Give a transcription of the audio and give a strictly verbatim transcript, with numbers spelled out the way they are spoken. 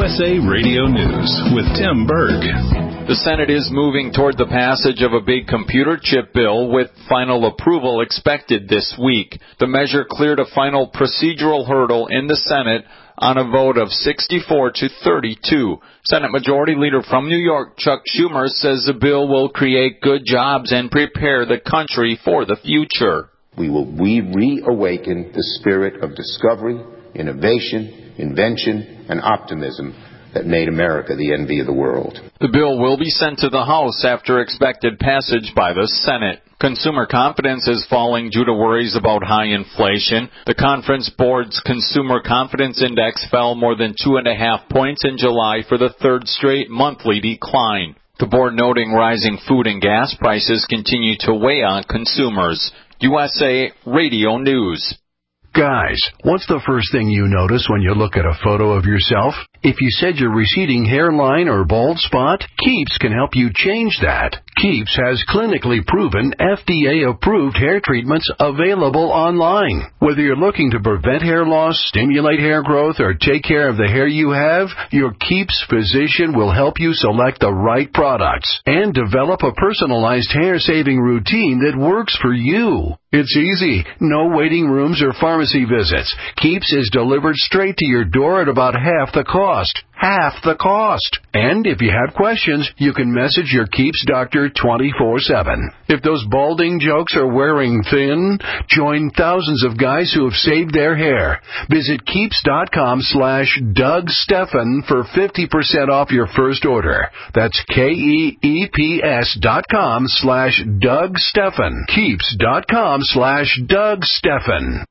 S A Radio News with Tim Berg. The Senate is moving toward the passage of a big computer chip bill with final approval expected this week. The measure cleared a final procedural hurdle in the Senate on a vote of sixty-four to thirty-two. Senate Majority Leader from New York, Chuck Schumer, says the bill will create good jobs and prepare the country for the future. We will we reawaken the spirit of discovery, innovation, invention, and optimism that made America the envy of the world. The bill will be sent to the House after expected passage by the Senate. Consumer confidence is falling due to worries about high inflation. The Conference Board's Consumer Confidence Index fell more than two and a half points in July for the third straight monthly decline. The board noting rising food and gas prices continue to weigh on consumers. U S A Radio News. Guys, what's the first thing you notice when you look at a photo of yourself? If you said your receding hairline or bald spot, Keeps can help you change that. Keeps has clinically proven F D A-approved hair treatments available online. Whether you're looking to prevent hair loss, stimulate hair growth, or take care of the hair you have, your Keeps physician will help you select the right products and develop a personalized hair-saving routine that works for you. It's easy. No waiting rooms or pharmacy visits. Keeps is delivered straight to your door at about half the cost. Half the cost. And if you have questions, you can message your Keeps doctor twenty-four seven. If those balding jokes are wearing thin, join thousands of guys who have saved their hair. Visit Keeps.com slash Doug Stephan for fifty percent off your first order. That's K-E-E-P-S dot com slash Doug Stephan. Keeps.com slash Doug Stephan.